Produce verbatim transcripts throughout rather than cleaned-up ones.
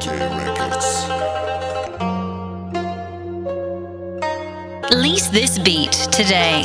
Lease this beat today.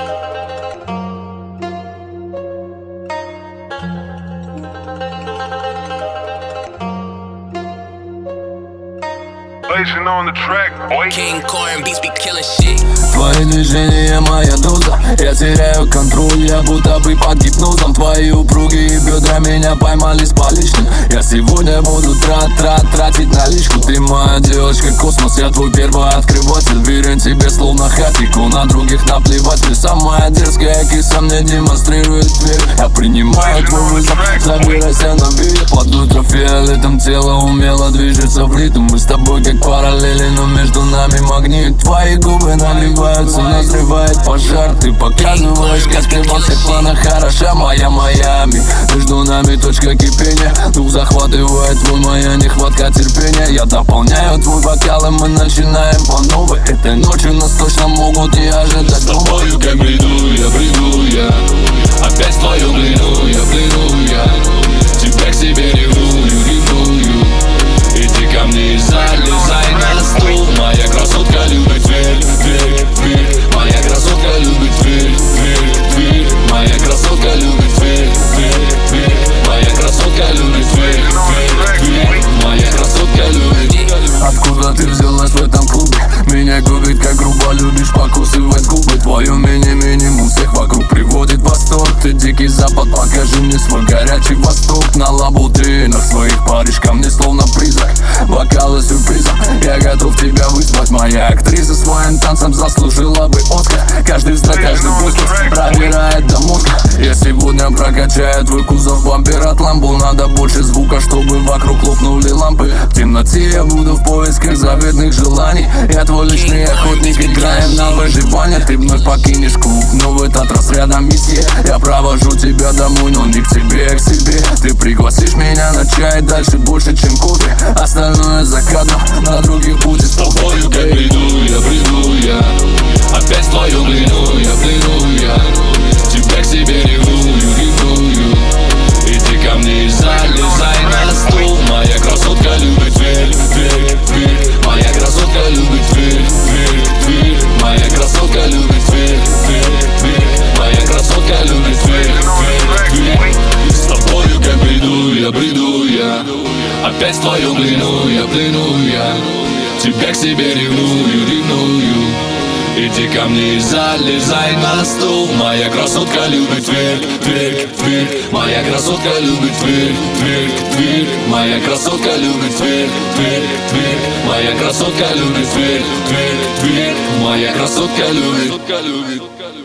On the track, boy. King Corn beats be killing shit. Твои движения моя доза, я теряю контроль, я будто бы под гипнозом. Твои упругие бедра меня поймали с поличным. Я сегодня буду трат-трат тратить наличку. Ты моя девочка космос, я твой первый открыватель. Верен тебе словно хатику, на других наплевать. Ты самая дерзкая киса, мне демонстрирует дверь. Я принимаю твой вызов, забирайся на берег. Под ультрафиолетом тело умело движется в ритм. Мы с тобой как параллели, но между нами магнит. Твои губы наливаются, назревает пожар. Ты показываешь, как ты во всех планах хороша. Моя Майами, между нами точка кипения. Дух захватывает твой, моя нехватка терпения. Я дополняю твой бокал, и мы начинаем по новой. Этой ночью нас точно могут не ожидать. С тобою как бреду я, бреду я. Опять в твою плену я, плену я. Тебя к себе ревную, ревную. Иди ко мне и залезай на стул. Моя красотка любит дверь, дверь, дверь. Моя красотка любит дверь, дверь, дверь. Моя красотка любит дверь, дверь, дверь. Моя красотка любит дверь, дверь, дверь. Моя красотка любит. Откуда ты взялась в этом клубе? Меня губит, как грубо любишь покусывать губы. Твое мини-минимум всех вокруг приводит в восторг. Ты дикий запад, покажи мне свой горячий восток. На лабутинах своих паришь ко мне словно призрак. Бокалы сюрприза, я готов тебя вызвать. Моя актриса своим танцем заслужила бы Оскар. Каждый взгляд, каждый воздух пробирает до мозга. Я сегодня прокачаю твой кузов, бампер от ламбу. Надо больше звука, чтобы вокруг лопнули лампы. В темноте я буду в поисках заветных желаний. Я твой личный охотник, играем на выживание. Ты вновь покинешь клуб, но в этот раз рядом месье. Я провожу тебя домой, но не к тебе, а к себе. Ты пригласишь меня на чай, дальше больше, чем кофе. Остальное за кадром, на других будет с тобою. Как бреду я, бреду я. Опять в твою плену я, плену я. Тебя к себе ревную, ревную. Иди ко мне и залезай на стул. Моя красотка любит дверь, дверь, дверь. Моя красотка любит дверь, дверь, дверь. Моя красотка любит дверь, дверь, дверь. Моя красотка любит дверь, дверь, дверь. С тобою как бреду я, бреду я. Опять в твою плену я, плену я. Тебя к себе ревную, ревную. Иди ко мне и залезай на стул. Моя красотка любит дверь, дверь, дверь. Моя красотка любит дверь, дверь, дверь. Моя красотка любит дверь, дверь, дверь. Моя красотка любит дверь, дверь, дверь. Моя красотка любит.